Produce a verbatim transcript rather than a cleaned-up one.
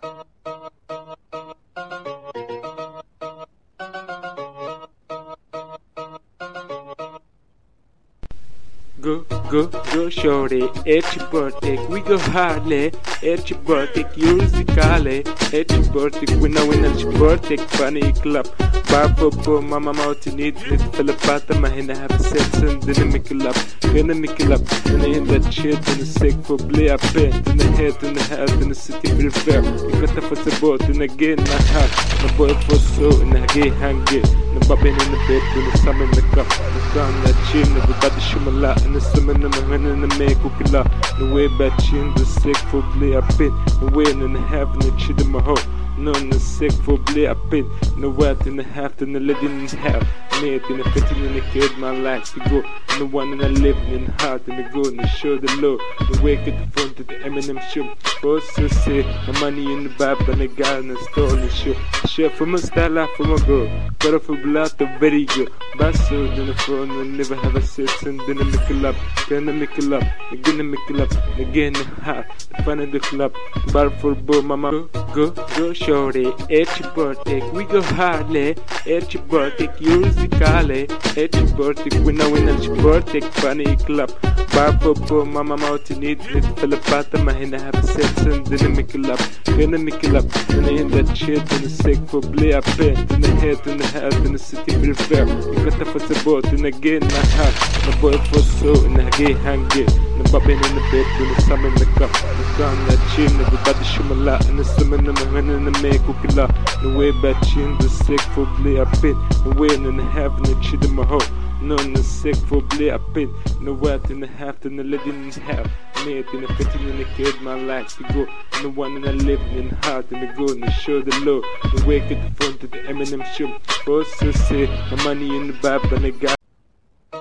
Go, go, go shorty, it's your birthday, we go hardly, it's your birthday, musicale, it's your birthday, we know when it's your birthday, funny club, bar for poor mama mouth, you need it, fill a pata, my hand, I have a sense, and then I make it up, then I make it up, then I end that shit, and the sick for play up, in the head, in the head, in the city, very fair, you got the foot the boat, and again, my heart, my boy for so, and I get hungry, the bobbing in the bed, when the summer in the cup, the ground that chin, everybody shoot my lot, and the summer, and the man, and the man, cook la, the way back chin, the sick for play up, the way in the heaven, the shit in my hole. No, the sick for play up in the wet in the half and the lady in the half. Mate in the fitting in the kid, my life to go. And the one and I live in the heart and the go and the show the low. The wake at the front of the Eminem show. Boss to say the money in the bag and the guy in the store and the show. Share from a style out from a girl. Got off a blood, the very good. Basso in the phone and never have a sit and then I make it up. Then I make it up. Again I make it up. Again the heart. The fun of the club. Bar for boy, mama. Go, go, shorty. It's your birthday. We go hardly. It's your birthday. Musicale. It's your birthday. We know when it's your birthday. Funny club. Bar for boy, mama mouth. You need it. Fill a pata. My hand I have a sense and then I make it up. Then I make it up. Then I end that shit and the sick for play up. In the head, in the head, in the city, very fair. You got the foot the boat, and again, my heart. My boy for so, and I get hungry. The bobbing in the bed, when the summer in the cup. The ground that chin, everybody shoot my lot. And the summer in the man, and the man, cook it up. The way back chin, the sick for play up. The way in the heaven, the shit in my hole. No, the sick for play up. The wet in the half, and the lady in the half. Mate in the fitting in the kid, my life to go. And the one and I live in the heart and the go and the show the low. The wake at the front of the Eminem show. Boss to say, my money in the bag and the guy.